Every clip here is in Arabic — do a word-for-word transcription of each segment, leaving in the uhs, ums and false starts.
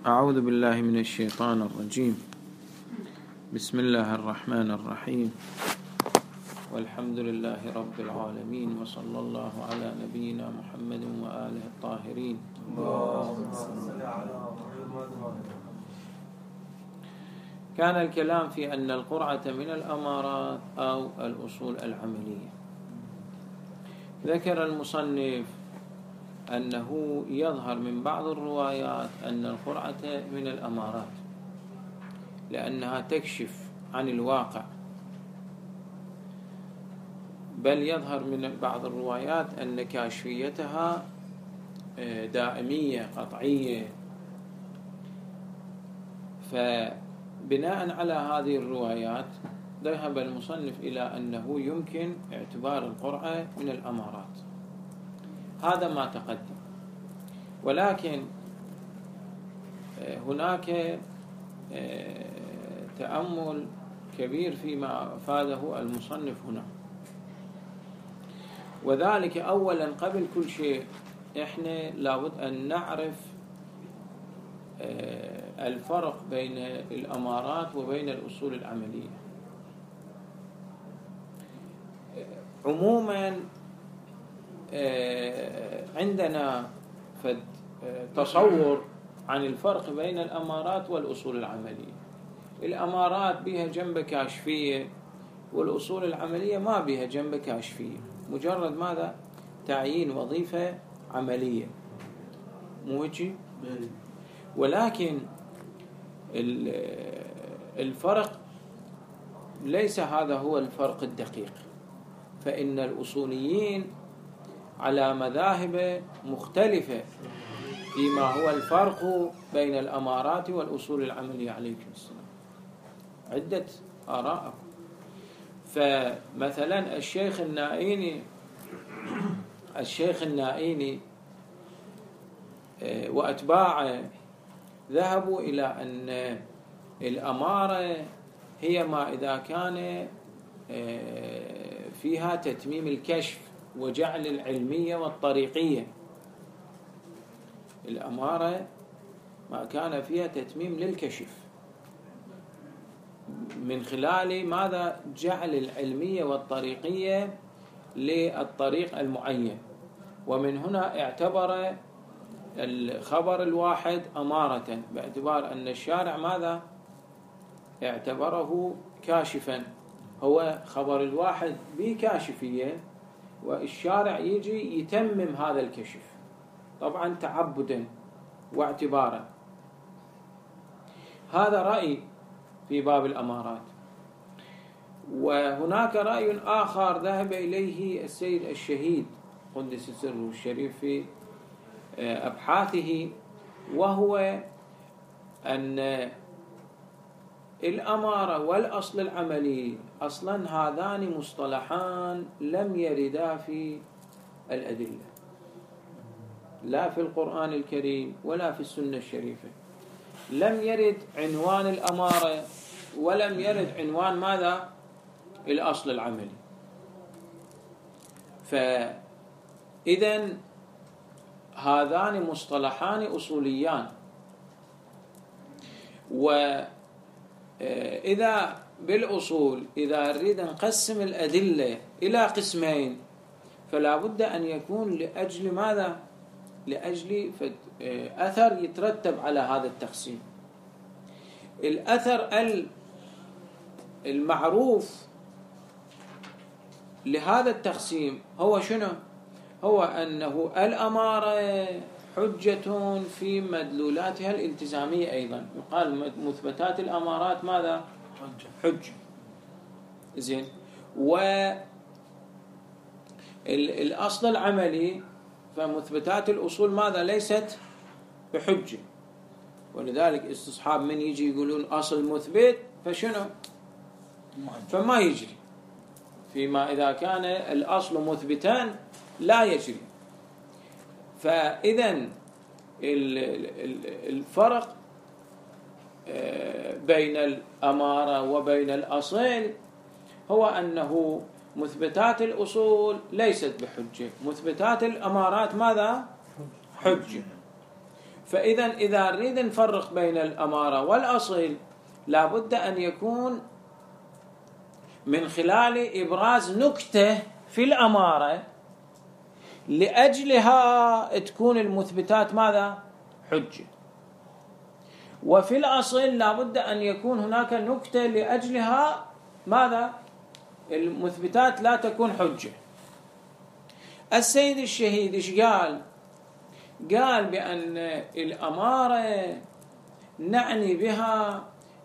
أعوذ بالله من الشيطان الرجيم. بسم الله الرحمن الرحيم، والحمد لله رب العالمين، وصلى الله على نبينا محمد وآله الطاهرين. كان الكلام في أن القرعة من الأمارات أو الأصول العملية. ذكر المصنف أنه يظهر من بعض الروايات أن القرعة من الأمارات لأنها تكشف عن الواقع، بل يظهر من بعض الروايات أن كاشفيتها دائمية قطعية. فبناء على هذه الروايات ذهب المصنف إلى أنه يمكن اعتبار القرعة من الأمارات. هذا ما تقدم، ولكن هناك تأمل كبير فيما أفاده المصنف هنا، وذلك أولا قبل كل شيء إحنا لابد أن نعرف الفرق بين الأمارات وبين الأصول العملية. عموما عندنا تصور عن الفرق بين الأمارات والأصول العملية. الأمارات بها جنبة كاشفية، والأصول العملية ما بها جنبة كاشفية، مجرد ماذا؟ تعيين وظيفة عملية، مو هيك؟ ولكن الفرق ليس هذا هو الفرق الدقيق، فإن الأصوليين على مذاهب مختلفة فيما هو الفرق بين الأمارات والأصول العملية عليكم السلام، عدة آراء. فمثلا الشيخ النائيني الشيخ النائيني وأتباعه ذهبوا إلى أن الأمارة هي ما إذا كان فيها تتميم الكشف وجعل العلمية والطريقية. الأمارة ما كان فيها تتميم للكشف من خلال ماذا؟ جعل العلمية والطريقية للطريق المعين. ومن هنا اعتبر الخبر الواحد أمارة، باعتبار أن الشارع ماذا؟ اعتبره كاشفا. هو خبر الواحد بكاشفية، والشارع يجي يتمم هذا الكشف، طبعا تعبدا واعتبارا. هذا رأي في باب الأمارات. وهناك رأي آخر ذهب إليه السيد الشهيد قدس سره الشريف في أبحاثه، وهو أن الأمارة والأصل العملي أصلا هذان مصطلحان لم يردا في الأدلة، لا في القرآن الكريم ولا في السنة الشريفة. لم يرد عنوان الأمارة ولم يرد عنوان ماذا؟ الأصل العملي. فإذن هذان مصطلحان أصوليان. وإذا بالأصول إذا نريد نقسم الأدلة إلى قسمين، فلا بد أن يكون لأجل ماذا؟ لأجل أثر يترتب على هذا التقسيم. الأثر المعروف لهذا التقسيم هو شنو؟ هو أنه الأمارة حجة في مدلولاتها الالتزامية. أيضا يقال مثبتات الأمارات ماذا؟ حجة. زين. والأصل العملي فمثبتات الأصول ماذا؟ ليست بحجة. ولذلك استصحاب من يجي يقولون أصل مثبت فشنو؟ فما يجري. فيما إذا كان الأصل مثبتان لا يجري. فإذن الفرق بين الأمارة وبين الأصل هو أنه مثبتات الأصول ليست بحجة، مثبتات الأمارات ماذا؟ حجة. فإذا إذا نريد نفرق بين الأمارة والأصل لابد أن يكون من خلال إبراز نكتة في الأمارة لأجلها تكون المثبتات ماذا؟ حجة. وفي الأصل لابد أن يكون هناك نكتة لأجلها ماذا؟ المثبتات لا تكون حجة. السيد الشهيد إيش قال؟ قال بأن الأمارة نعني بها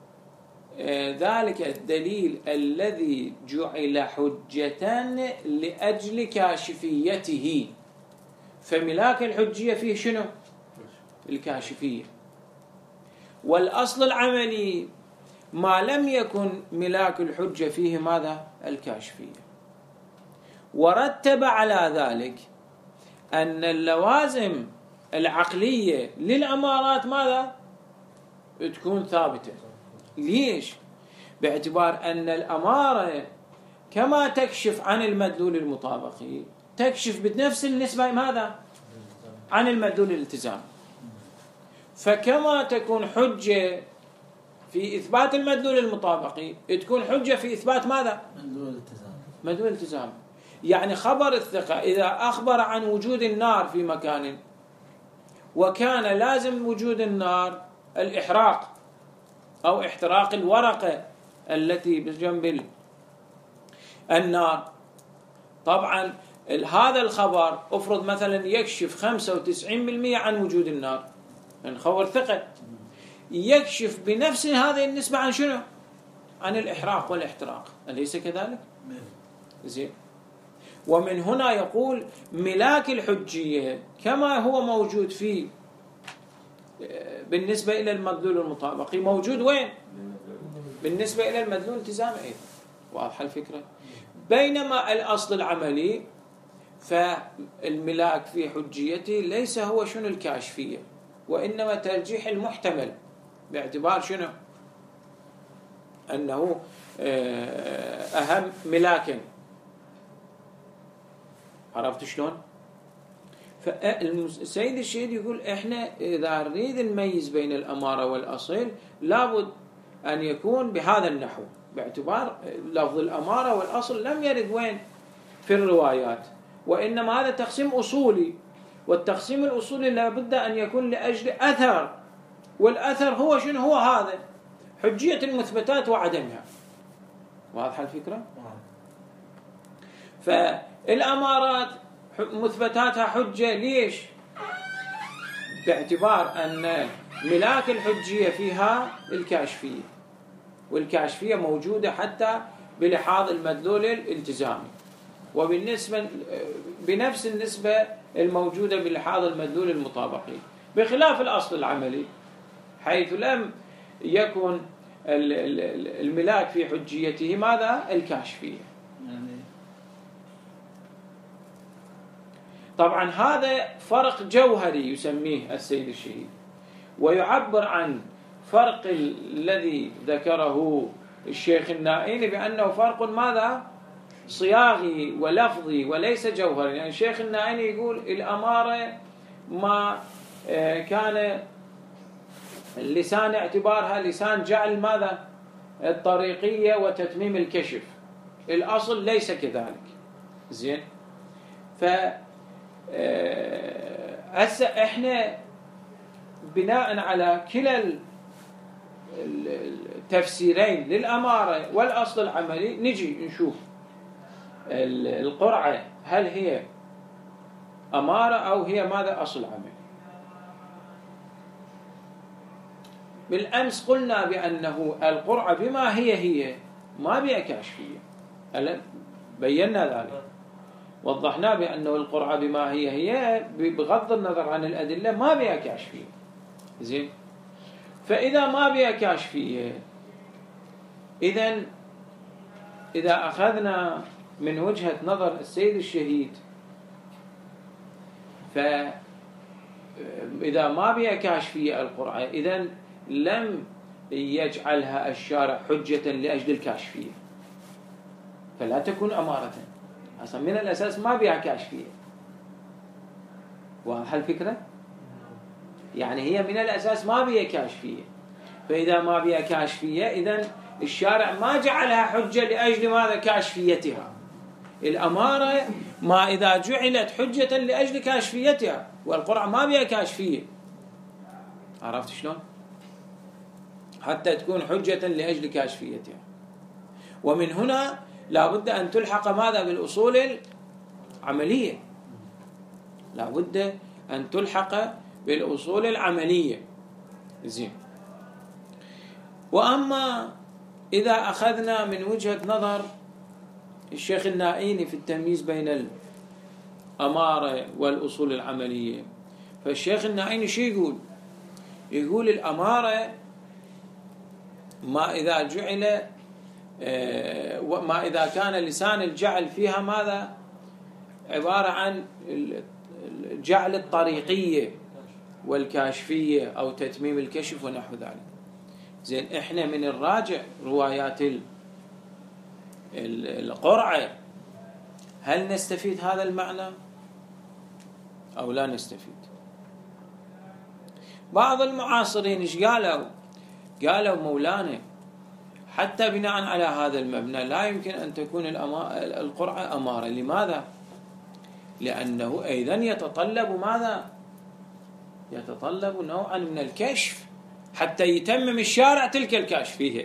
ذلك الدليل الذي جعل حجة لأجل كاشفيته. فملاك الحجية فيه شنو؟ الكاشفية. والأصل العملي ما لم يكن ملاك الحجة فيه ماذا؟ الكاشفية. ورتب على ذلك أن اللوازم العقلية للأمارات ماذا؟ تكون ثابتة. ليش؟ باعتبار أن الأمارة كما تكشف عن المدلول المطابقي تكشف بنفس النسبة ماذا؟ عن المدلول الالتزامي. فكما تكون حجة في إثبات المدلول المطابقي تكون حجة في إثبات ماذا؟ مدلول الالتزام. مدلول الالتزام. يعني خبر الثقة إذا أخبر عن وجود النار في مكان وكان لازم وجود النار الإحراق أو احتراق الورقة التي بجنب النار، طبعا هذا الخبر أفرض مثلا يكشف خمسة وتسعين بالمئة عن وجود النار، يعني خبر ثقة يكشف بنفس هذه النسبة عن شنو؟ عن الإحراق والاحتراق، أليس كذلك؟ زين. ومن هنا يقول ملاك الحجية كما هو موجود في بالنسبة إلى المدلول المطابقي موجود وين؟ بالنسبة إلى المدلول الالتزامي أيضا. واضحة الفكرة؟ بينما الأصل العملي فالملاك في حجيته ليس هو شنو الكاشفية، وإنما ترجيح المحتمل باعتبار شنو؟ أنه أهم ملاكا. عرفت شلون؟ فالسيد الشهيد يقول إحنا إذا نريد نميز بين الأمارة والأصل لابد أن يكون بهذا النحو، باعتبار لفظ الأمارة والأصل لم يرد وين؟ في الروايات، وإنما هذا تقسيم أصولي، والتقسيم الأصولي لابد أن يكون لأجل أثر، والأثر هو شنو؟ هو هذا حجية المثبتات وعدمها. واضحة الفكرة؟ فالأمارات مثبتاتها حجة. ليش؟ باعتبار أن ملاك الحجية فيها الكاشفية، والكاشفية موجودة حتى بلحاظ المدلول الالتزامي، وبالنسبة بنفس النسبة الموجودة بلحاظ المدلول المطابقي، بخلاف الأصل العملي حيث لم يكن الملاك في حجيته ماذا؟ الكاشفية. طبعا هذا فرق جوهري يسميه السيد الشهيد، ويعبر عن فرق الذي ذكره الشيخ النائني بأنه فرق ماذا؟ صياغي ولفظي وليس جوهري. يعني الشيخ النائني يقول الأمارة ما كان لسان اعتبارها لسان جعل ماذا؟ الطريقية وتتميم الكشف. الأصل ليس كذلك. زين. ف هسه احنا بناء على كلا التفسيرين للأمارة والأصل العملي نجي نشوف القرعة هل هي أمارة أو هي ماذا؟ أصل عملي. بالأمس قلنا بأنه القرعة بما هي هي ما بها كاشفية، هلا بينا ذلك، وضحنا بأنه القرعة بما هي هي بغض النظر عن الأدلة ما بها كاشفية. زين. فإذا ما بها كاشفية، إذن إذا أخذنا من وجهة نظر السيد الشهيد، فإذا ما بها كاشفية القرعة إذن لم يجعلها الشارع حجة لأجل الكاشفية، فلا تكون أمارة. أصلا من الأساس ما بها كاشفية. واضحة الفكرة؟ يعني هي من الأساس ما بيها كاشفية. فإذا ما بيها كاشفية إذن الشارع ما جعلها حجة لأجل ماذا؟ كاشفيتها. الأمارة ما إذا جعلت حجة لأجل كاشفيتها، والقرعة ما بيها كاشفية. عرفت شلون؟ حتى تكون حجة لأجل كاشفيتها. ومن هنا لا بد أن تلحق ماذا؟ بالأصول العملية. لا بد أن تلحق بالأصول العملية. زين. وأما إذا أخذنا من وجهة نظر الشيخ النائيني في التمييز بين الأمارة والأصول العملية، فالشيخ النائيني شو يقول؟ يقول الأمارة ما إذا جعل ما إذا كان لسان الجعل فيها ماذا؟ عبارة عن الجعل الطريقية والكاشفية أو تتميم الكشف ونحو ذلك. زين، إحنا من الراجع روايات القرعة هل نستفيد هذا المعنى أو لا نستفيد؟ بعض المعاصرين إيش قالوا؟ قالوا مولانا حتى بناء على هذا المبنى لا يمكن أن تكون القرعة أمارة. لماذا؟ لأنه أيضا يتطلب ماذا؟ يتطلب نوعا من الكشف حتى يتمم الشارع تلك الكاشفية.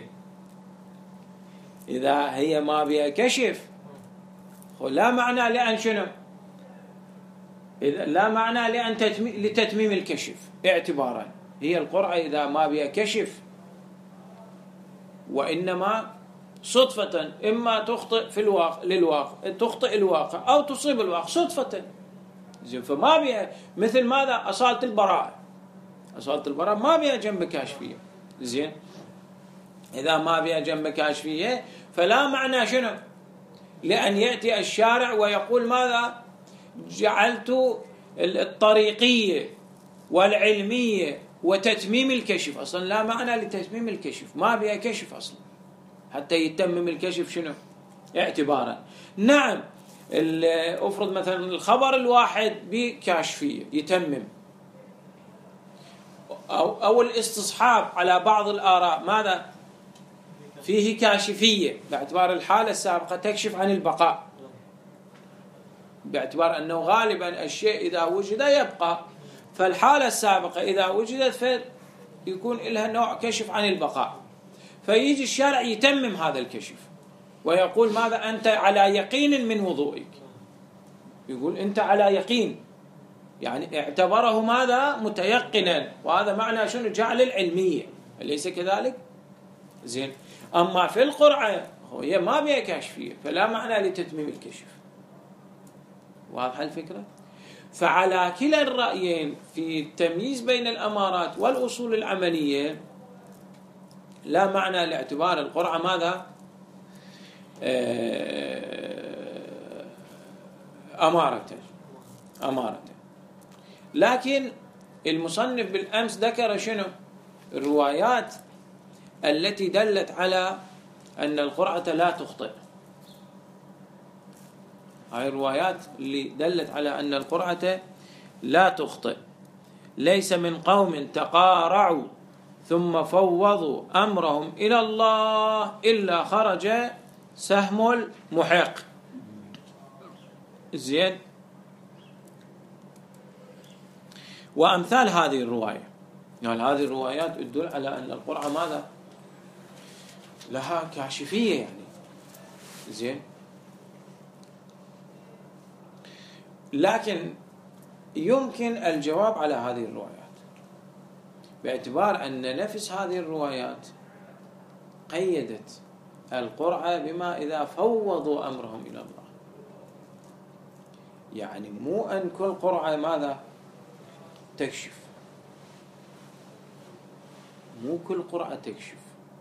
إذا هي ما بها كشف لا معنى لأن شنو؟ إذا لا معنى لأن لتتميم الكشف اعتبارا. هي القرعة إذا ما بها كشف وإنما صدفة إما تخطئ في الواقع للواقع تخطئ الواقع أو تصيب الواقع صدفة. زين، فما بها مثل ماذا؟ أصالة البراءة. أصالة البراءة ما بها جنب كاشفية. زين، إذا ما بها جنب كاشفية فلا معنى شنو؟ لأن يأتي الشارع ويقول ماذا؟ جعلت الطريقية والعلمية وتتميم الكشف. أصلا لا معنى لتتميم الكشف، ما بها كشف أصلا حتى يتمم الكشف شنو؟ اعتبارا. نعم، أفرض مثلا الخبر الواحد بكاشفية يتمم، أو, أو الاستصحاب على بعض الآراء ماذا؟ فيه كاشفية باعتبار الحالة السابقة تكشف عن البقاء، باعتبار أنه غالبا الشيء إذا وجد يبقى، فالحالة السابقة إذا وجدت فيكون لها نوع كشف عن البقاء. فيجي الشارع يتمم هذا الكشف ويقول ماذا؟ أنت على يقين من وضوئك. يقول أنت على يقين، يعني اعتبره ماذا؟ متيقنا. وهذا معنى شنو؟ جعل العلمية، أليس كذلك؟ زين. أما في القرعة هي ما بها كاشفية فلا معنى لتتميم الكشف. واضحة الفكرة؟ فعلى كلا الرأيين في التمييز بين الأمارات والأصول العملية لا معنى لاعتبار القرعة ماذا؟ أمارة أمارة. لكن المصنف بالأمس ذكر شنو؟ الروايات التي دلت على أن القرعة لا تخطئ. هاي الروايات اللي دلت على أن القرعة لا تخطئ. ليس من قوم تقارعوا ثم فوضوا أمرهم إلى الله إلا خرج سهم المحق. زين. وأمثال هذه الرواية، يعني هذه الروايات تدل على أن القرعة ماذا؟ لها كاشفية يعني. زين. لكن يمكن الجواب على هذه الروايات باعتبار أن نفس هذه الروايات قيدت القرعة بما إذا فوضوا أمرهم إلى الله. يعني مو أن كل قرعة ماذا؟ تكشف. مو كل قرعة تكشف.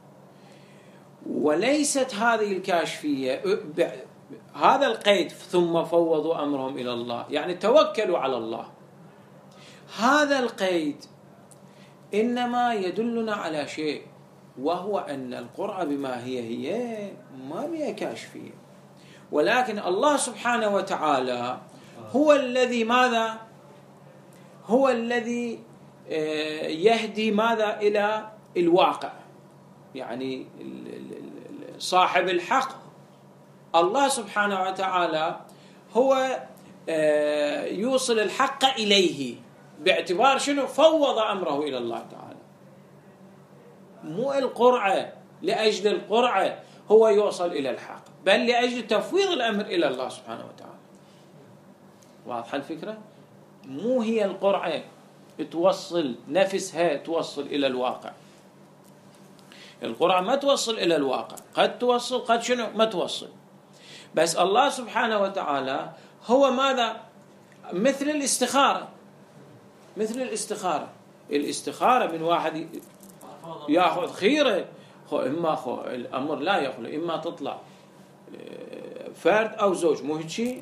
وليست هذه الكاشفية هذا القيد ثم فوضوا أمرهم إلى الله يعني توكلوا على الله. هذا القيد إنما يدلنا على شيء، وهو أن القرعة بما هي هي ما بها كاشفية، ولكن الله سبحانه وتعالى هو الذي ماذا؟ هو الذي يهدي ماذا إلى الواقع، يعني صاحب الحق الله سبحانه وتعالى هو يوصل الحق إليه، باعتبار شنو؟ فوض أمره إلى الله تعالى، مو القرعة لأجل القرعة هو يوصل إلى الحق، بل لأجل تفويض الأمر إلى الله سبحانه وتعالى. واضحة الفكرة؟ مو هي القرعة توصل نفسها توصل إلى الواقع، القرعة ما توصل إلى الواقع، قد توصل قد شنو ما توصل، بس الله سبحانه وتعالى هو ماذا؟ مثل الاستخارة، مثل الاستخارة الاستخارة من واحد يأخذ خيرة، إما خو الأمر لا يخلو، إما تطلع فرد أو زوج، مو هيك شيء؟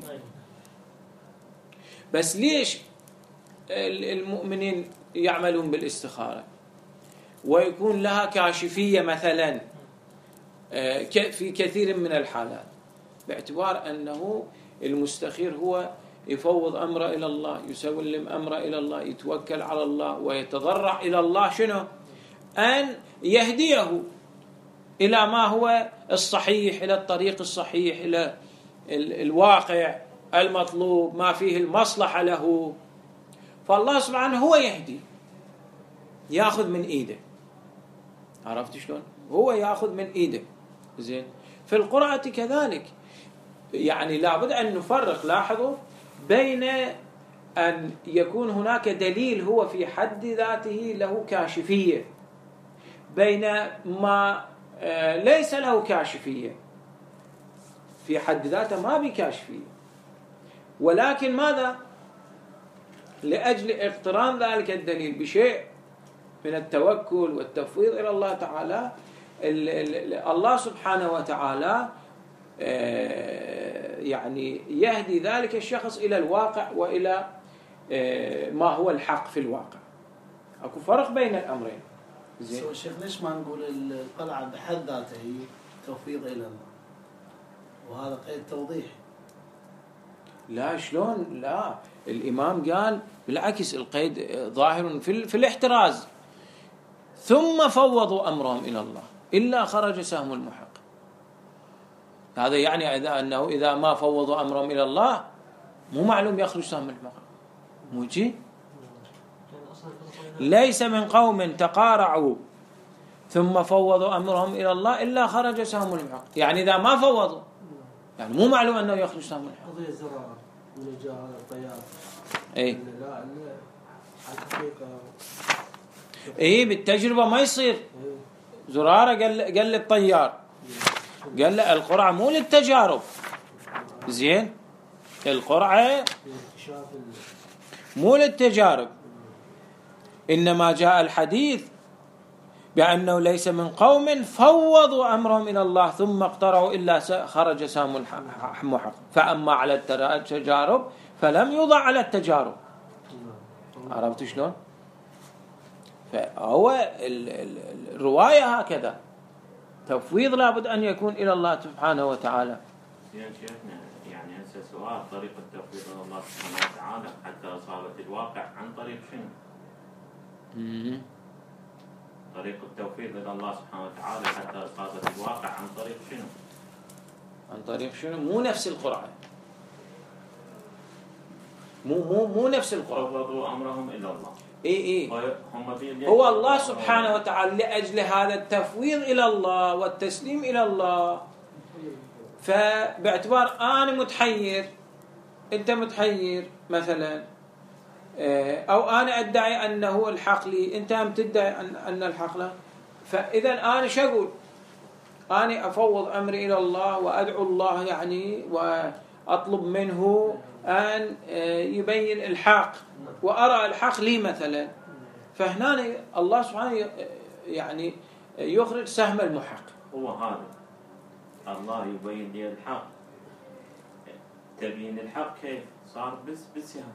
بس ليش المؤمنين يعملون بالاستخارة ويكون لها كاشفية مثلا في كثير من الحالات؟ باعتبار أنه المستخير هو يفوض أمره إلى الله، يسلم أمره إلى الله، يتوكل على الله ويتضرع إلى الله شنو؟ أن يهديه إلى ما هو الصحيح، إلى الطريق الصحيح، إلى الواقع المطلوب، ما فيه المصلحة له. فالله سبحانه هو يهدي، يأخذ من إيده. عرفت شلون؟ هو يأخذ من إيده. زين. في القرعة كذلك، يعني لابد أن نفرق، لاحظوا، بين أن يكون هناك دليل هو في حد ذاته له كاشفية، بين ما ليس له كاشفية في حد ذاته ما بكاشفية، ولكن ماذا؟ لأجل اقتران ذلك الدليل بشيء من التوكل والتفويض إلى الله تعالى، الله سبحانه وتعالى يعني يهدي ذلك الشخص إلى الواقع وإلى ما هو الحق في الواقع. أكو فرق بين الأمرين. زين. الشيخ ليش ما نقول القلعة بحد ذاتها هي توفيض إلى الله، وهذا قيد توضيح؟ لا، شلون؟ لا، الإمام قال بالعكس، القيد ظاهر في, في الاحتراز. ثم فوضوا أمرهم إلى الله إلا خرج سهم المحق. هذا يعني إذا أنه إذا ما فوضوا أمرهم إلى الله مو معلوم يخرج سهم المحق، مو جي؟ ليس من قوم تقارعوا ثم فوضوا أمرهم إلى الله إلا خرج سهم المحق، يعني إذا ما فوضوا يعني مو معلوم أنه يخرج سهم المحق. قضية الزراعة من جاء هذا الطيار، إيه لا لا الحقيقة إيه بالتجربة ما يصير. زرارة قال قال للطيار، قال له القرعة مو للتجارب. زين، القرعة مو للتجارب، إنما جاء الحديث بأنه ليس من قوم فوضوا أمرهم إلى الله ثم اقترعوا إلا خرج سهم المحق. فأما على التجارب فلم يوضع على التجارب. عرفت شلون؟ فهو الرواية هكذا، تفويض لابد أن يكون إلى الله سبحانه وتعالى. يعني هسه سؤال، طريق التفويض إلى الله سبحانه وتعالى حتى إصابة الواقع عن طريق شنو؟ مم. طريق التوفيق إلى الله سبحانه وتعالى حتى إصابة الواقع عن طريق شنو؟ عن طريق شنو؟ مو نفس القرعة، مو مو مو نفس القرعة. فوضوا أمرهم إلى الله. إيه إيه. هم هو الله سبحانه وتعالى لأجل هذا التفويض إلى الله والتسليم إلى الله. فباعتبار أنا متحير، أنت متحير مثلا، أو أنا أدعي أنه الحق لي، أنت هم تدعي أن أن الحق له، فإذا أنا شو أقول؟ أنا أفوض أمري إلى الله وأدعو الله يعني وأطلب منه أن يبين الحق وأرى الحق لي مثلا. فهنا الله سبحانه يعني يخرج سهم المحق. هو هذا الله يبين لي الحق. تبين الحق كيف صار؟ بس بالسهم.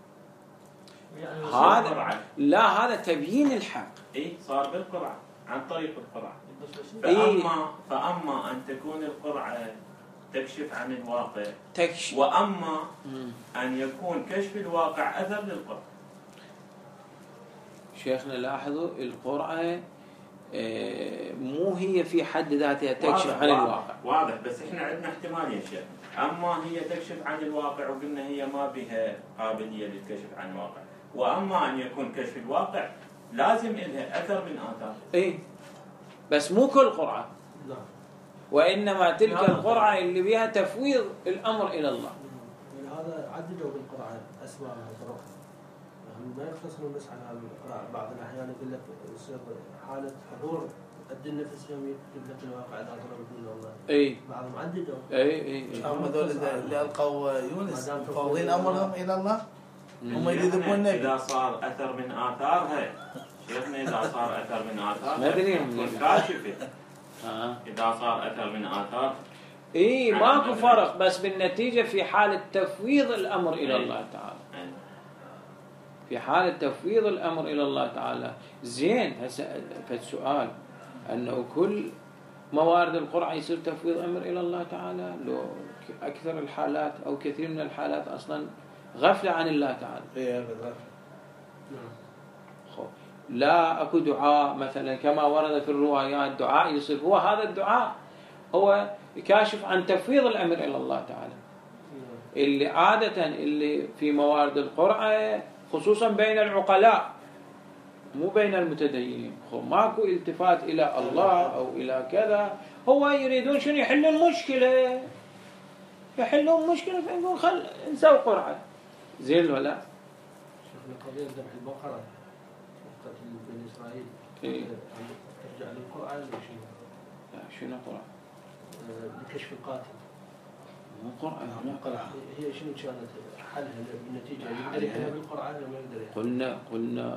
هذا لا، هذا تبيين الحق. إيه صار بالقرعة، عن طريق القرعة. إيه؟ فأما فأما أن تكون القرعة تكشف عن الواقع، تكشف. وأما أن يكون كشف الواقع أثر للقرعة. شيخنا لاحظوا القرعة مو هي في حد ذاتها تكشف عن الواقع. واضح، بس احنا عندنا احتمالين شيخ، اما هي تكشف عن الواقع وقلنا هي ما بها قابلية للكشف عن الواقع، واما ان يكون كشف الواقع لازم لها اثر من اثار. اي بس مو كل قرعة، وانما تلك القرعة اللي بها تفويض الامر الى الله. هذا عددوا بالقرعة اسماء وطرق، ما يقتصرون بس على القرعة. بعض الاحيان يقول لك يصير حالة حضور قد النفس يوم يكتب لك الواقع اذا ضرب دون الله. اي بعضهم عددوا. اي اي هم هذول اللي القوا يونس فاوضين امرهم الى الله، هم يذبون النبي. اذا صار اثر من اثارها شيخنا، اذا صار اثر من اثارها ما ادري كاشفه. اه اذا صار اثر من اثار اي ماكو فرق، بس بالنتيجة في حالة تفويض الامر الى الله تعالى. في حالة تفويض الأمر إلى الله تعالى. زين هسه فالسؤال أنه كل موارد القرعة يصير تفويض أمر إلى الله تعالى، لو أكثر الحالات أو كثير من الحالات أصلا غفلة عن الله تعالى. إيه بالضبط. لا أكو دعاء مثلا كما ورد في الروايات، دعاء يصير هو هذا الدعاء هو كاشف عن تفويض الأمر إلى الله تعالى، اللي عادة اللي في موارد القرعة خصوصا بين العقلاء مو بين المتدينين، ماكو التفات إلى الله أو إلى كذا، هو يريدون شنو يحلون المشكلة، يحلون مشكلة فيقول خل نسوي قرعة. زين ولا؟ شيخنا قضية ذبح البقرة قتل بني إسرائيل إيه؟ ترجع للقرعة ولا شنو؟ لا شنو قرعة؟ لكشف القاتل. مو قرعة، مو قرعة. هي شنو كانت حلها بالنتيجة؟ يقدر يحلها بالقرعة ولا ما يقدر يحلها؟ قلنا قلنا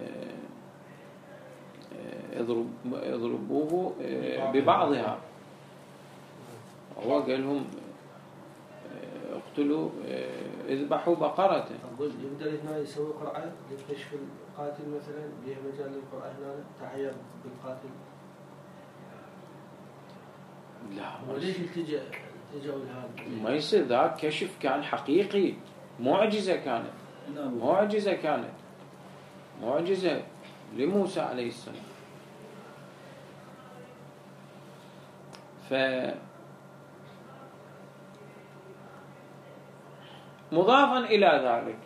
اضرب اضربوه ببعضها. هو قال لهم اقتلوا اذبحوا بقرة. أقول يقدر هنا يسوي قرعة لكشف القاتل مثلا، بها مجال للقرعة هنا تعير بالقاتل. لا وليش التجأ التجأوا لهذا؟ ما يصير، ذاك كشف كان حقيقي، معجزة كانت، معجزة كانت، معجزة لموسى عليه السلام. ف مضافا إلى ذلك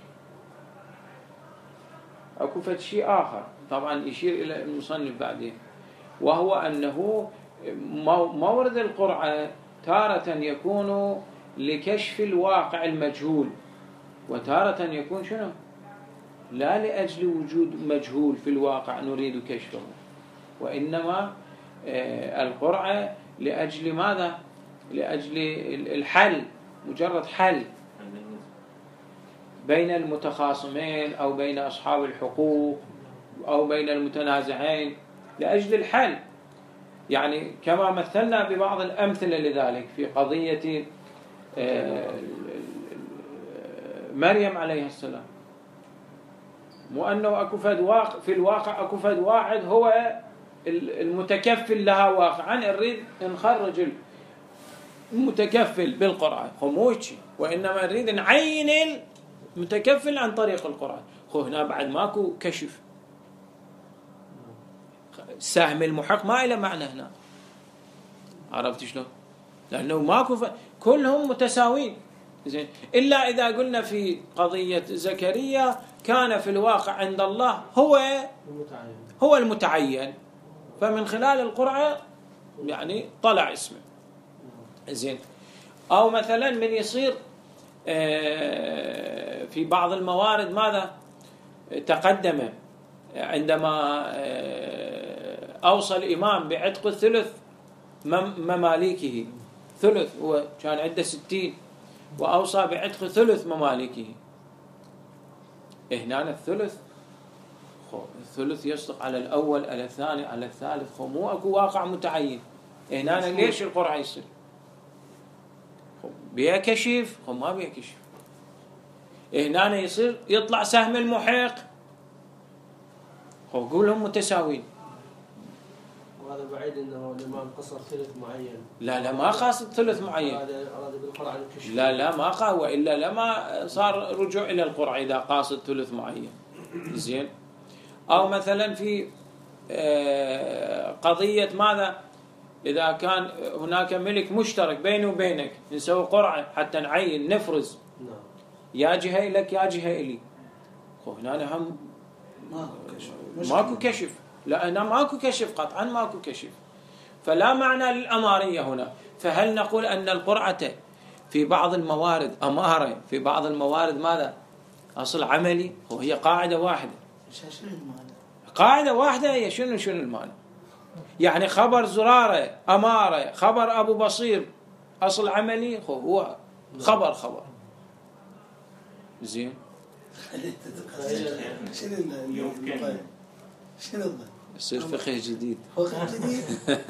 أكو فد شيء آخر طبعا يشير إلى المصنف بعدين، وهو أنه مورد القرعة تارة يكون لكشف الواقع المجهول، وتارة يكون شنو؟ لا لأجل وجود مجهول في الواقع نريد كشفه، وإنما القرعة لأجل ماذا؟ لأجل الحل، مجرد حل بين المتخاصمين أو بين أصحاب الحقوق أو بين المتنازعين، لأجل الحل. يعني كما مثلنا ببعض الأمثلة لذلك في قضية مريم عليه السلام، مو أنه أكو فد واقع في الواقع أكو فد واحد هو المتكفل لها واقعا، نريد نخرج المتكفل بالقرآن، مو شيء، وإنما نريد نعين المتكفل عن طريق القرآن. خو هنا بعد ماكو كشف، سهم المحق ما إلى معنى هنا، عرفت شلون؟ لأنه ماكو ف... كلهم متساوين. زين، إلا إذا قلنا في قضية زكريا كان في الواقع عند الله هو المتعين. هو المتعين، فمن خلال القرعة يعني طلع اسمه. زين، أو مثلا من يصير في بعض الموارد ماذا تقدم عندما أوصى الإمام بعتق الثلث مماليكه، ثلث هو كان عنده ستين وأوصى بعتق ثلث مماليكه. هنا الثلث الثلث يصدق على الأول على الثاني على الثالث، مو أكو واقع متعين. هنا ليش القرعة يصير بيها كشف وما بيها كشف؟ هنا يصير يطلع سهم المحق، وقولهم متساوين. وهذا بعيد انه الامام قصر ثلث معين. لا لا ما قاصد ثلث معين، هذا اراد بالقرعه الكشف. لا لا ما قا، والا لما صار رجوع الى القرعه اذا قاصد ثلث معين. زين، أو مثلا في قضية ماذا إذا كان هناك ملك مشترك بيني وبينك، نسوي قرعة حتى نعين نفرز يا جهة لك يا جهة إلي، هنا هم ماكو كشف، لا هنا ماكو كشف، قطعا ماكو كشف، فلا معنى للأمارية هنا. فهل نقول أن القرعة في بعض الموارد أمارة، في بعض الموارد ماذا أصل عملي؟ وهي قاعدة واحدة، قاعدة واحدة هي شنو شنو المعنى؟ يعني خبر زرارة أمارة، خبر أبو بصير أصل عملي، هو خبر خبر زين. يمكن شنو يصير فقه جديد. فقه جديد.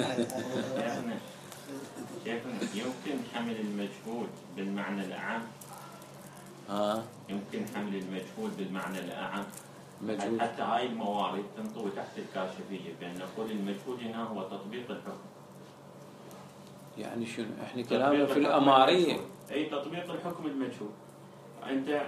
يمكن حمل المجهول بالمعنى الأعم. ها يمكن حمل المجهول بالمعنى الأعم. مجهول. حتى هاي الموارد تنطوي تحت الكاشفية، بأن نقول المجهول هنا هو تطبيق الحكم. يعني شنو؟ احنا كلامنا في الأمارية. أي تطبيق الحكم المجهول. أنت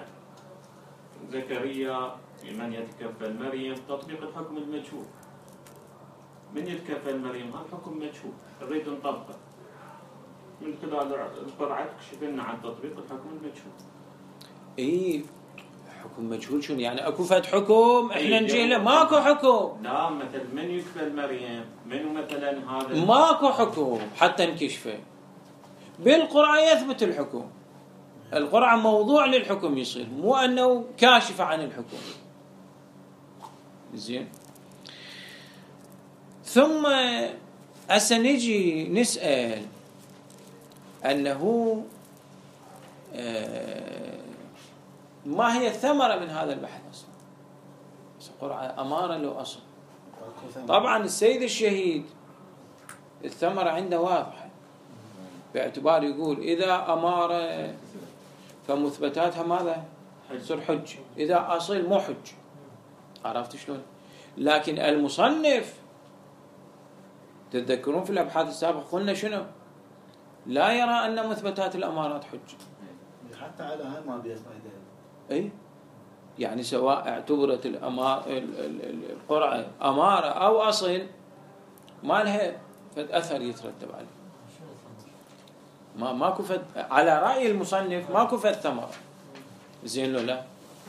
زكريا من يتكفل مريم، تطبيق الحكم المجهول. من يتكفل مريم هذا حكم مجهول، نريد نطبقه. من خلال القرعة تكشف لنا عن تطبيق الحكم المجهول. اي حكم مجهول شنو يعني؟ اكو فد حكم احنا نجيله، ماكو حكم. لا مثل من يكفل مريم، منو مثلا هذا، ماكو حكم حتى نكشفه. بالقرعة يثبت الحكم، القرعة موضوع للحكم يصير، مو أنه كاشف عن الحكم. زين. ثم هسه نجي نسأل أنه ما هي الثمرة من هذا البحث أصلا؟ القرعة أمارة لو أصل. طبعا السيد الشهيد الثمرة عنده واضحة، باعتبار يقول إذا أمارة فمثبتاتها ماذا؟ تصير حج، إذا أصل مو حج. عرفت شلون؟ لكن المصنف تتذكرون في الأبحاث السابقة قلنا شنو؟ لا يرى أن مثبتات الأمارات حج. حتى على هاي ما بيسمع يدين. أي يعني سواء اعتبرت الأمار القرعة أمارة أو أصل ما لها فد أثر يترتب عليه. ما ماكو فد، على رأي المصنف ماكو فد ثمرة. زين لو لا؟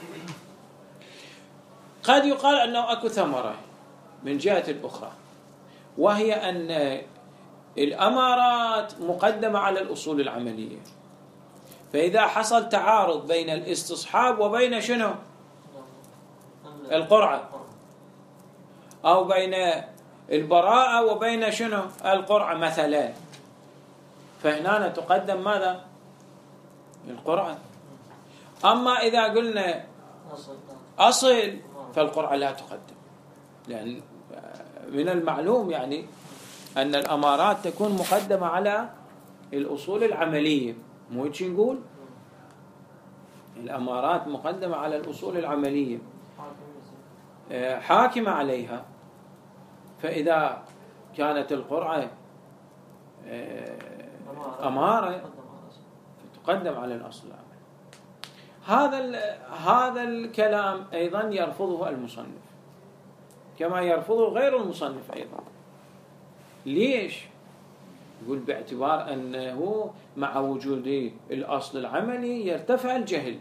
قد يقال أنه أكو ثمرة من جهة أخرى، وهي أن الأمارات مقدمة على الأصول العملية، فإذا حصل تعارض بين الاستصحاب وبين شنو؟ القرعة، أو بين البراءة وبين شنو؟ القرعة مثلا، فهنا تقدم ماذا؟ القرعة. أما إذا قلنا أصل فالقرعة لا تقدم، لأن من المعلوم يعني أن الأمارات تكون مقدمة على الأصول العملية، مو هيك نقول؟ الأمارات مقدمة على الأصول العملية حاكمة عليها، فإذا كانت القرعة أمارة تقدم على الأصل العملي. هذا هذا الكلام أيضا يرفضه المصنف كما يرفضه غير المصنف أيضا. ليش؟ يقول باعتبار أنه مع وجود الأصل العملي يرتفع الجهل.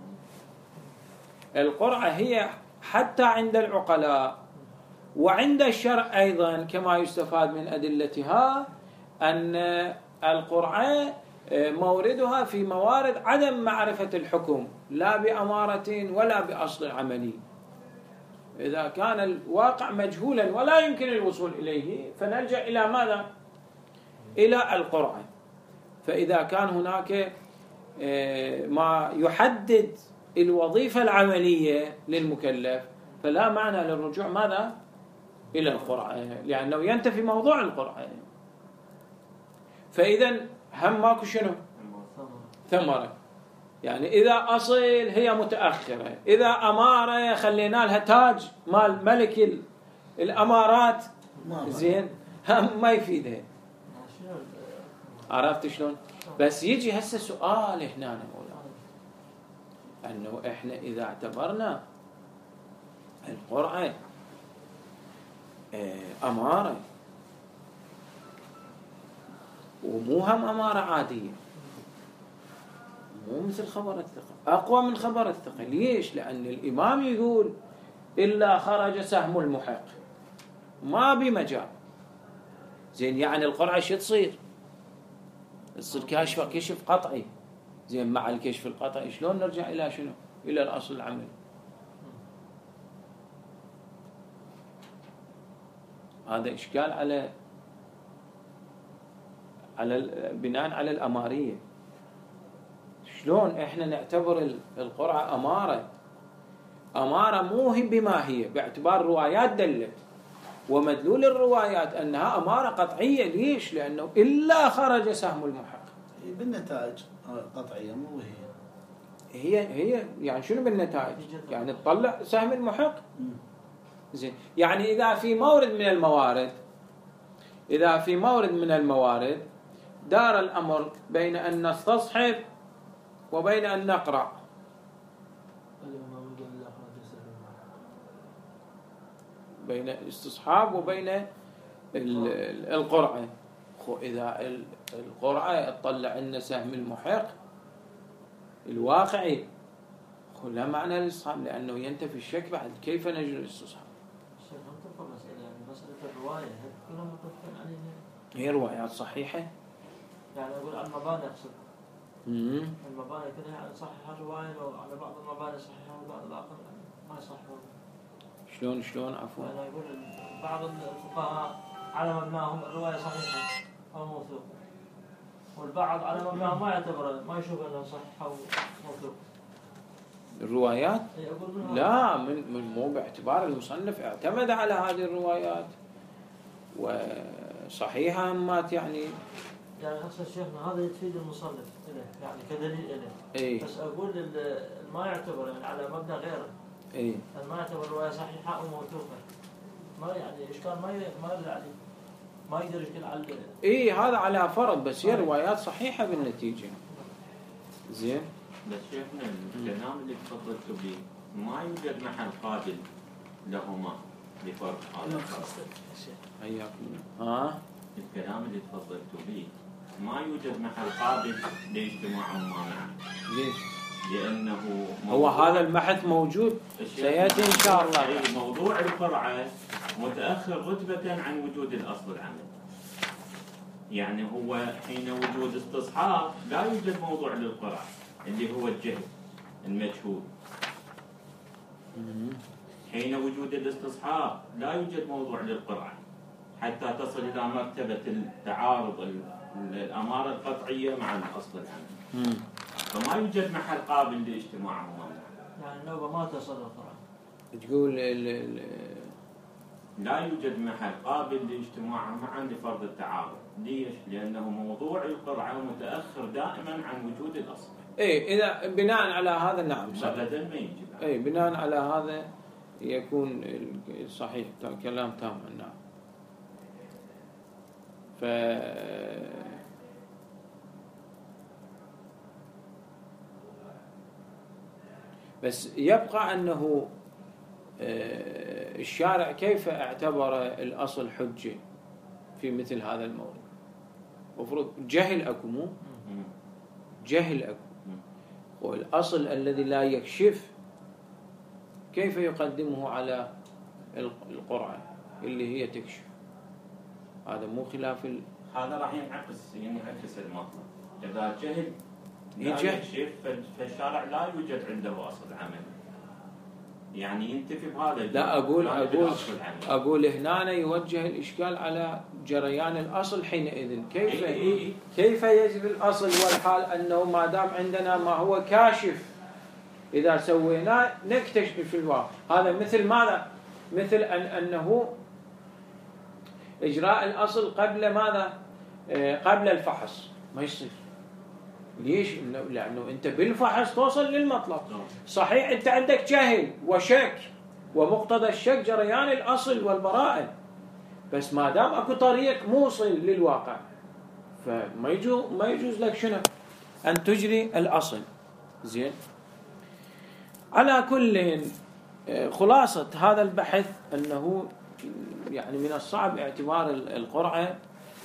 القرعة هي حتى عند العقلاء وعند الشرع أيضا كما يستفاد من أدلتها أن القرعة موردها في موارد عدم معرفة الحكم، لا بأمارة ولا بأصل عملي. إذا كان الواقع مجهولا ولا يمكن الوصول إليه فنلجأ إلى ماذا؟ إلى القرعة. فإذا كان هناك ما يحدد الوظيفة العملية للمكلف فلا معنى للرجوع ماذا؟ إلى القرعة، لأنه ينتفي موضوع القرعة. فإذا هم ماكو شنو؟ ثمرة. يعني إذا أصل هي متأخرة، إذا أمارة خلينا لها تاج مال ملك الأمارات زين هم ما يفيدها. عرفت شلون؟ بس يجي هسه سؤال هنا نقول أنه إحنا إذا اعتبرنا القرعة أمارة، ومو هم أمارة عادية، مو مثل خبر الثقة، أقوى من خبر الثقة. ليش؟ لأن الإمام يقول إلا خرج سهم المحق، ما بمجال. زين، يعني القرعة شو تصير؟ تصير كاشفة، كشف قطعي. زين، مع الكشف القطعي شلون نرجع إلى شنو؟ إلى الأصل العملي. هذا إشكال على على بناء على الأمارية. شلون إحنا نعتبر القرعة أمارة؟ أمارة مو هي بما هي، باعتبار الروايات دلت، ومدلول الروايات أنها أمارة قطعية. ليش؟ لأنه إلا خرج سهم المحق. بالنتائج قطعية، مو هي هي هي يعني شنو بالنتائج؟ يعني تطلع سهم المحق. زين، يعني إذا في مورد من الموارد إذا في مورد من الموارد دار الأمر بين أن نستصحب وبين أن نقرأ، بين الاستصحاب وبين القرعة. إذا القرعة تطلع لنا سهم المحق الواقعي، لا معنى للاستصحاب، لأنه ينتفي الشك بعد. كيف نجري الاستصحاب؟ شيخ هم تبقى مسألة يعني مسألة الرواية هل كلها متفقين عليها؟ هي روايات صحيحة. يعني أقول على المباني أقصد. امم المباني كلها يعني صحيحة الرواية، وعلى بعض المباني صحيحة وبعض الآخر ما يصححون. شلون شلون عفوا؟ يعني أقول بعض الفقهاء على مبناهم الرواية صحيحة أو موثوقة، والبعض على مبناهم ما يعتبر ما يشوف أنها صحيحة أو موثوقة. الروايات؟ من لا، من من مو باعتبار المصنف اعتمد على هذه الروايات وصحيحة همات يعني. يعني أقصد شيخنا هذا يفيد المصنف إليه يعني كدليل إليه. إيه؟ بس أقول ما يعتبر يعني على مبنى غيره. إيه؟ ما يعتبر رواية صحيحة أو موثوقة. ما يعني إشكال ما ما يدري عليه. ما يقدر يشكل على. إيه، هذا على فرض، بس هي روايات صحيحة بالنتيجة. زين. بس شيخنا الكلام اللي تفضلت به ما يوجد محل قابل لهما لفرق هذا الخاصة. حياكم. ها؟ الكلام اللي تفضلت به ما يوجد محل قابل لاجتماعهما معا. ليش؟ لأنه هو هذا البحث موجود سيأتي إن شاء الله. موضوع القرعة متأخر رتبة عن وجود الأصل العملي. يعني هو حين وجود استصحاب لا يوجد موضوع للقرعة اللي هو الجهل المجهول. حين وجود الاستصحاب لا يوجد موضوع للقرعة حتى تصل إلى مرتبة التعارض الأمارة القطعية مع الأصل العملي. فما يوجد محل قابل لاجتماعهما. يعني النوبة ما تصل القرعة. تقول ال ال لا يوجد محل قابل لاجتماعهما معا لفرض التعارض. ليش؟ لأنه موضوع القرعة متأخر دائما عن وجود الأصل. إيه، إذا بناء على هذا نعم. أبدا ما يجب. إيه، بناء على هذا يكون صحيح كلام تام. نعم. ف بس يبقى أنه الشارع كيف اعتبر الأصل حجة في مثل هذا المورد؟ مفروض جهل أكو، مو جهل أكو، والأصل الذي لا يكشف كيف يقدمه على القرعة اللي هي تكشف؟ هذا مو خلاف ال... هذا راح ينعكس ينعكس المطلب. إذا جهل لا يجهل. يكشف فالشارع لا يوجد عنده أصل عملي. يعني ينتفي بهذا. لا، أقول أقول أقول هنا يوجه الإشكال على جريان الأصل حينئذ. كيف إيه إيه. كيف يجري الأصل والحال أنه ما دام عندنا ما هو كاشف إذا سويناه نكتشف في الواقع. هذا مثل ماذا؟ مثل أن أنه إجراء الأصل قبل ماذا؟ قبل الفحص ما يصير. ليش؟ لأنه أنت بالفحص توصل للمطلب. صحيح أنت عندك جهل وشك، ومقتضى الشك جريان الأصل والبراءة، بس ما دام أكو طريق موصل للواقع فما يجوز ما يجوز لك شنو؟ أن تجري الأصل. زين. على كل خلاصة هذا البحث أنه يعني من الصعب اعتبار القرعة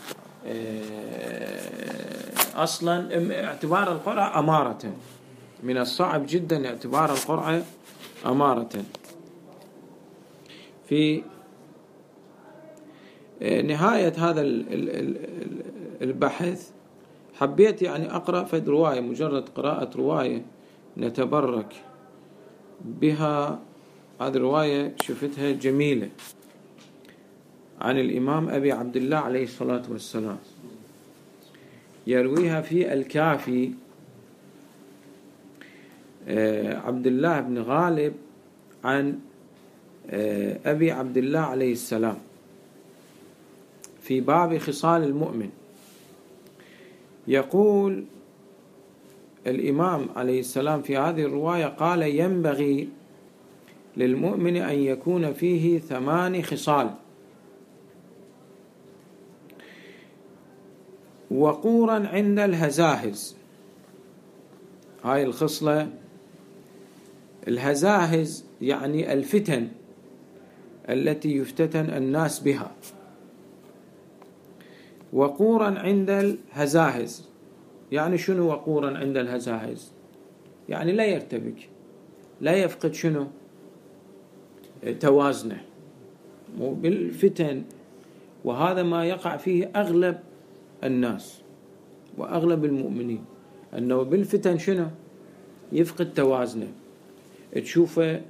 أصلا، اعتبار القرعة أمارة، من الصعب جدا اعتبار القرعة أمارة. في نهاية هذا البحث حبيت يعني أقرأ فد رواية، مجرد قراءة رواية نتبرك بها. هذه الرواية شفتها جميلة، عن الإمام أبي عبد الله عليه الصلاة والسلام، يرويها في الكافي عبد الله بن غالب عن أبي عبد الله عليه السلام في باب خصال المؤمن. يقول الإمام عليه السلام في هذه الرواية قال: ينبغي للمؤمن أن يكون فيه ثمان خصال: وقورا عند الهزاهز. هاي الخصلة، الهزاهز يعني الفتن التي يفتتن الناس بها. وقورا عند الهزاهز يعني شنو وقورا عند الهزاهز؟ يعني لا يرتبك، لا يفقد شنو توازنه بالفتن، وهذا ما يقع فيه أغلب الناس وأغلب المؤمنين، أنه بالفتن شنو يفقد توازنه، تشوفه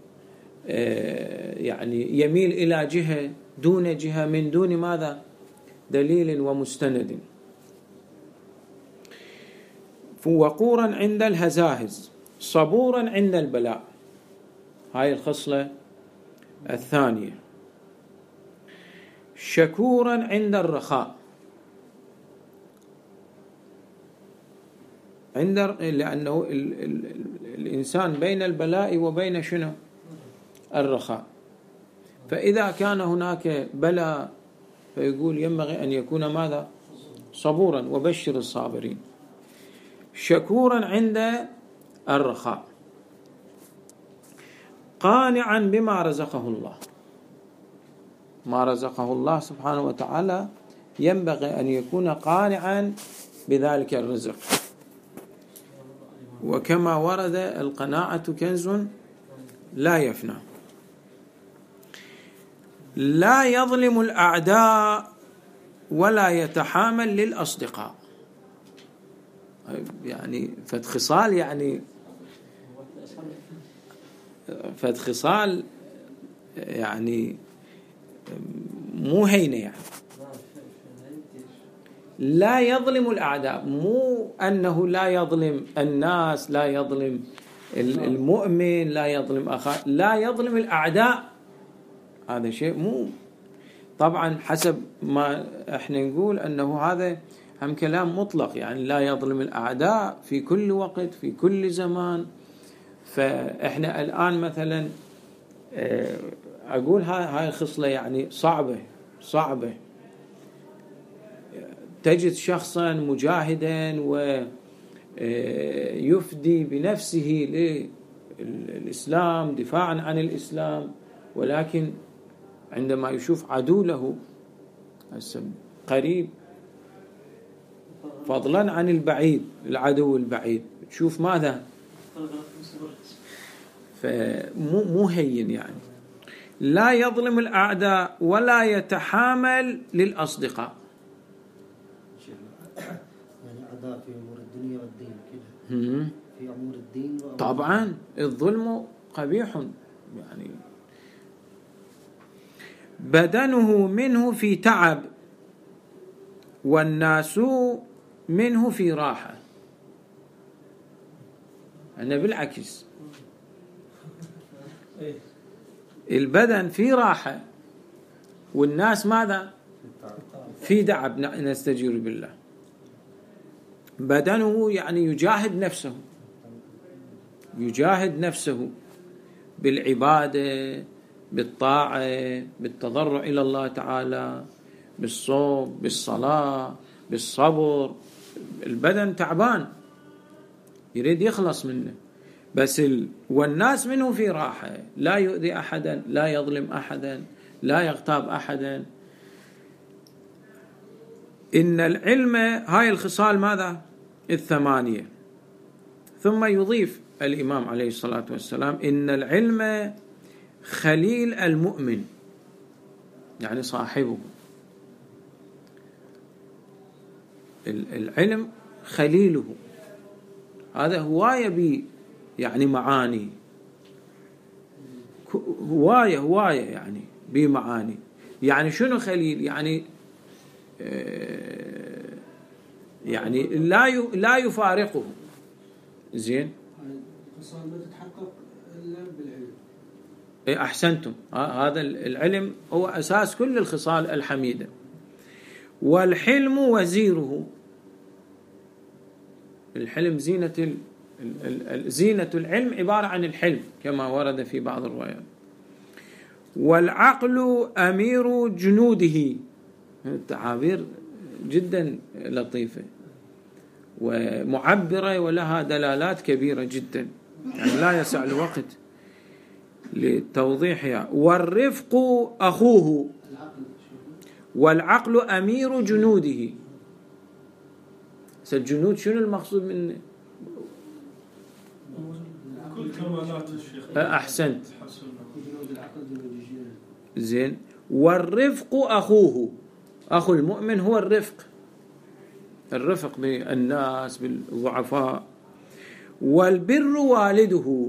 يعني يميل إلى جهة دون جهة من دون ماذا؟ دليل ومستند. وقورا عند الهزاهز، صبورا عند البلاء. هاي الخصلة الثانية. شكورا عند الرخاء، عند لأنه ال ال الإنسان بين البلاء وبين شنو الرخاء، فإذا كان هناك بلاء فيقول ينبغي أن يكون ماذا؟ صبورا، وبشر الصابرين. شكورا عند الرخاء، قانعا بما رزقه الله، ما رزقه الله سبحانه وتعالى ينبغي أن يكون قانعا بذلك الرزق. وكما ورد: القناعة كنز لا يفنى. لا يظلم الأعداء ولا يتحامل للأصدقاء. يعني فد خصال، يعني فد خصال يعني مو هينة. يعني لا يظلم الأعداء، مو أنه لا يظلم الناس، لا يظلم المؤمن، لا يظلم أخاه، لا يظلم الأعداء. هذا شيء مو، طبعا حسب ما احنا نقول أنه هذا هم كلام مطلق، يعني لا يظلم الأعداء في كل وقت في كل زمان. فإحنا الآن مثلا أقول هاي الخصلة يعني صعبة صعبة. تجد شخصا مجاهدا ويفدي بنفسه للإسلام دفاعا عن الإسلام، ولكن عندما يشوف عدو له قريب، فضلا عن البعيد العدو البعيد، تشوف ماذا؟ فمو مو هين. يعني لا يظلم الأعداء ولا يتحامل للأصدقاء. يعني أعداء في أمور الدنيا والدين كده، في أمور الدين وأمور طبعا الظلم قبيح. يعني بدنه منه في تعب والناس منه في راحة. أنا بالعكس، البدن في راحة والناس ماذا؟ في تعب. نستجير بالله. بدنه يعني يجاهد نفسه، يجاهد نفسه بالعبادة، بالطاعة، بالتضرع إلى الله تعالى، بالصوم، بالصلاة، بالصبر. البدن تعبان يريد يخلص منه، بس ال... والناس منه في راحة، لا يؤذي أحدا، لا يظلم أحدا، لا يغتاب أحدا. إن العلم، هاي الخصال ماذا؟ الثمانية. ثم يضيف الإمام عليه الصلاة والسلام: إن العلم خليل المؤمن، يعني صاحبه. العلم خليله، هذا هواية بي يعني معاني، هواية هواية يعني بي معاني. يعني شنو خليل؟ يعني يعني لا لا يفارقه. زين، الخصال ما تتحقق إلا بالعلم. إيه أحسنتم، هذا العلم هو أساس كل الخصال الحميدة. والحلم وزيره، الحلم زينة ال... ال... زينة العلم عبارة عن الحلم كما ورد في بعض الروايات. والعقل أمير جنوده، تعابير جدا لطيفة ومعبرة ولها دلالات كبيرة جدا، يعني لا يسع الوقت لتوضيحها. والرفق أخوه، والعقل أمير جنوده. الجنود شنو المقصود من؟ كل كمالات الشيخ. أحسنت، زين. والرفق أخوه، أخو المؤمن هو الرفق، الرفق بالناس بالضعفاء. والبر والده،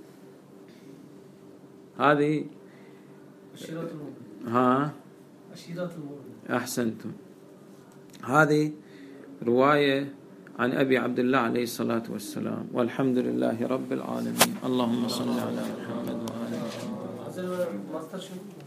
هذه عشيرة المؤمن. ها عشيرة المؤمن. أحسنتم. هذه رواية عن أبي عبد الله عليه الصلاة والسلام. والحمد لله رب العالمين. اللهم صل على محمد وآل محمد.